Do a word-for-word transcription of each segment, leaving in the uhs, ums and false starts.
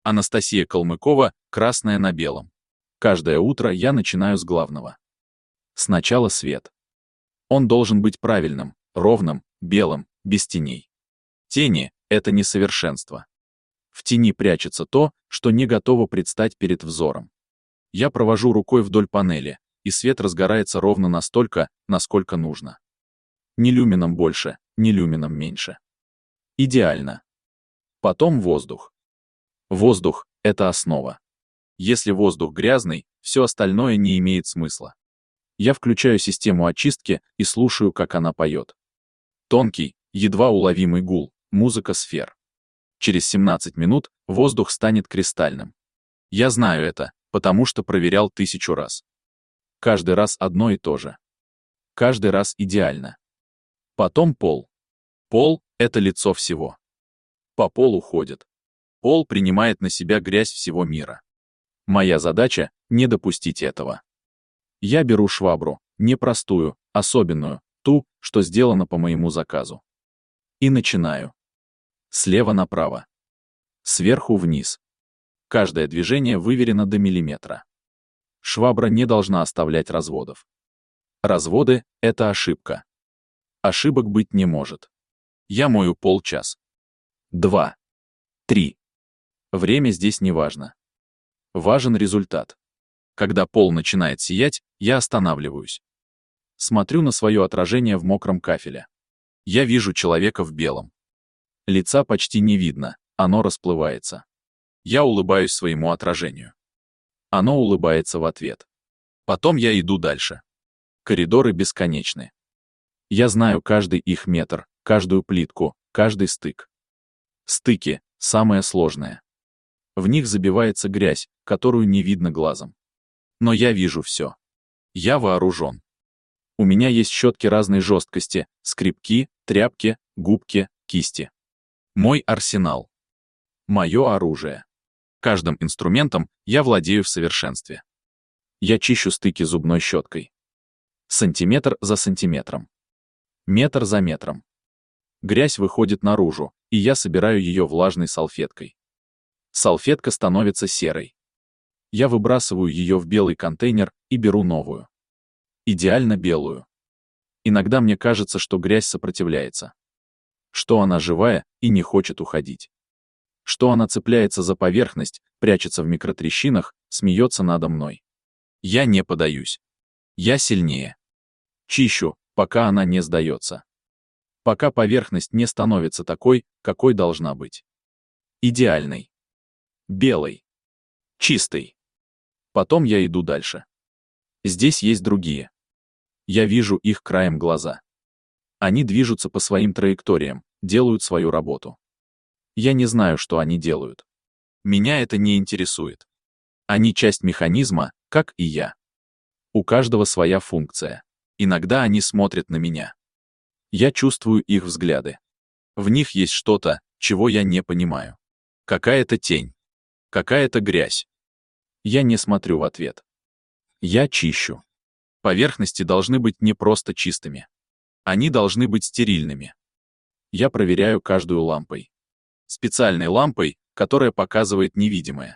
Анастасия Калмыкова, «Красное на белом». Каждое утро я начинаю с главного. Сначала свет. Он должен быть правильным, ровным, белым, без теней. Тени — это несовершенство. В тени прячется то, что не готово предстать перед взором. Я провожу рукой вдоль панели, и свет разгорается ровно настолько, насколько нужно. Ни люмином больше, ни люмином меньше. Идеально. Потом воздух. Воздух — это основа. Если воздух грязный, все остальное не имеет смысла. Я включаю систему очистки и слушаю, как она поет. Тонкий, едва уловимый гул, музыка сфер. Через семнадцать минут воздух станет кристальным. Я знаю это, потому что проверял тысячу раз. Каждый раз одно и то же. Каждый раз идеально. Потом пол. Пол — это лицо всего. По полу ходят. Пол принимает на себя грязь всего мира. Моя задача — не допустить этого. Я беру швабру, не простую, особенную, ту, что сделана по моему заказу. И начинаю. Слева направо. Сверху вниз. Каждое движение выверено до миллиметра. Швабра не должна оставлять разводов. Разводы — это ошибка. Ошибок быть не может. Я мою полчас. Два. Три. Время здесь не важно. Важен результат. Когда пол начинает сиять, я останавливаюсь. Смотрю на свое отражение в мокром кафеле. Я вижу человека в белом. Лица почти не видно, оно расплывается. Я улыбаюсь своему отражению. Оно улыбается в ответ. Потом я иду дальше. Коридоры бесконечны. Я знаю каждый их метр, каждую плитку, каждый стык. Стыки — самое сложное. В них забивается грязь, которую не видно глазом. Но я вижу все. Я вооружен. У меня есть щетки разной жесткости, скребки, тряпки, губки, кисти. Мой арсенал. Мое оружие. Каждым инструментом я владею в совершенстве. Я чищу стыки зубной щеткой. Сантиметр за сантиметром. Метр за метром. Грязь выходит наружу, и я собираю ее влажной салфеткой. Салфетка становится серой. Я выбрасываю ее в белый контейнер и беру новую. Идеально белую. Иногда мне кажется, что грязь сопротивляется. Что она живая и не хочет уходить. Что она цепляется за поверхность, прячется в микротрещинах, смеется надо мной. Я не подаюсь. Я сильнее. Чищу, пока она не сдается. Пока поверхность не становится такой, какой должна быть. Идеальной. Белой. Чистой. Потом я иду дальше. Здесь есть другие. Я вижу их краем глаза. Они движутся по своим траекториям, делают свою работу. Я не знаю, что они делают. Меня это не интересует. Они часть механизма, как и я. У каждого своя функция. Иногда они смотрят на меня. Я чувствую их взгляды. В них есть что-то, чего я не понимаю. Какая-то тень. Какая-то грязь. Я не смотрю в ответ. Я чищу. Поверхности должны быть не просто чистыми. Они должны быть стерильными. Я проверяю каждую лампой. Специальной лампой, которая показывает невидимое.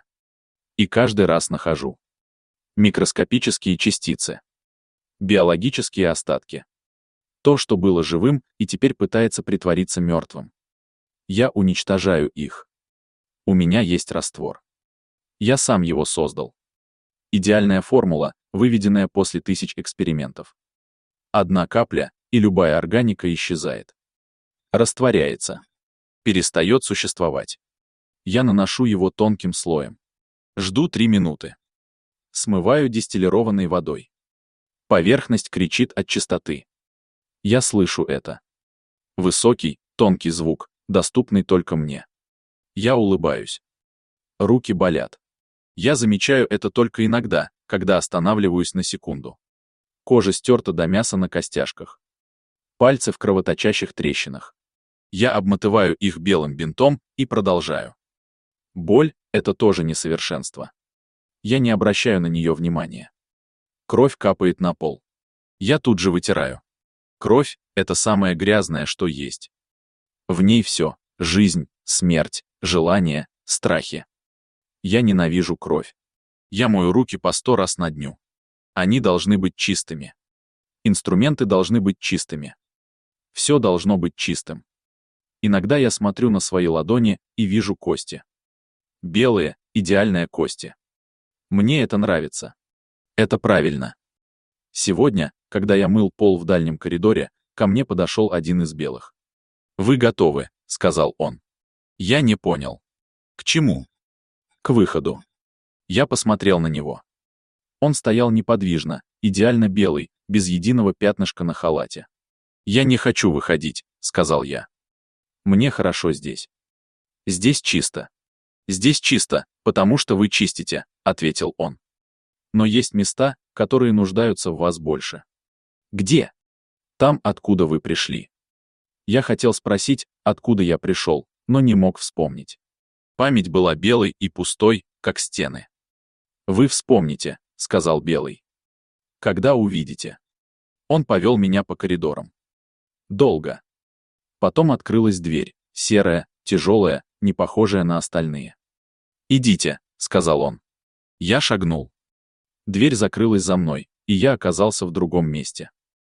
И каждый раз нахожу. Микроскопические частицы. Биологические остатки. То, что было живым и теперь пытается притвориться мертвым. Я уничтожаю их. У меня есть раствор. Я сам его создал. Идеальная формула, выведенная после тысяч экспериментов. Одна капля, и любая органика исчезает. Растворяется. Перестает существовать. Я наношу его тонким слоем. Жду три минуты. Смываю дистиллированной водой. Поверхность кричит от чистоты. Я слышу это. Высокий, тонкий звук, доступный только мне. Я улыбаюсь. Руки болят. Я замечаю это только иногда, когда останавливаюсь на секунду. Кожа стерта до мяса на костяшках. Пальцы в кровоточащих трещинах. Я обматываю их белым бинтом и продолжаю. Боль — это тоже несовершенство. Я не обращаю на нее внимания. Кровь капает на пол. Я тут же вытираю. Кровь — это самое грязное, что есть. В ней все — жизнь, смерть, желания, страхи. Я ненавижу кровь. Я мою руки по сто раз на дню. Они должны быть чистыми. Инструменты должны быть чистыми. Все должно быть чистым. Иногда я смотрю на свои ладони и вижу кости. Белые, идеальные кости. Мне это нравится. Это правильно. Сегодня, когда я мыл пол в дальнем коридоре, ко мне подошел один из белых. «Вы готовы», — сказал он. Я не понял. К чему? К выходу. Я посмотрел на него. Он стоял неподвижно, идеально белый, без единого пятнышка на халате. «Я не хочу выходить», — сказал я. «Мне хорошо здесь. Здесь чисто». «Здесь чисто, потому что вы чистите», — ответил он. «Но есть места, которые нуждаются в вас больше». «Где?» «Там, откуда вы пришли». Я хотел спросить, откуда я пришел, но не мог вспомнить. Память была белой и пустой, как стены. «Вы вспомните», — сказал Белый. «Когда увидите». Он повел меня по коридорам. Долго. Потом открылась дверь, серая, тяжелая, не похожая на остальные. «Идите», — сказал он. Я шагнул. Дверь закрылась за мной, и я оказался в другом месте.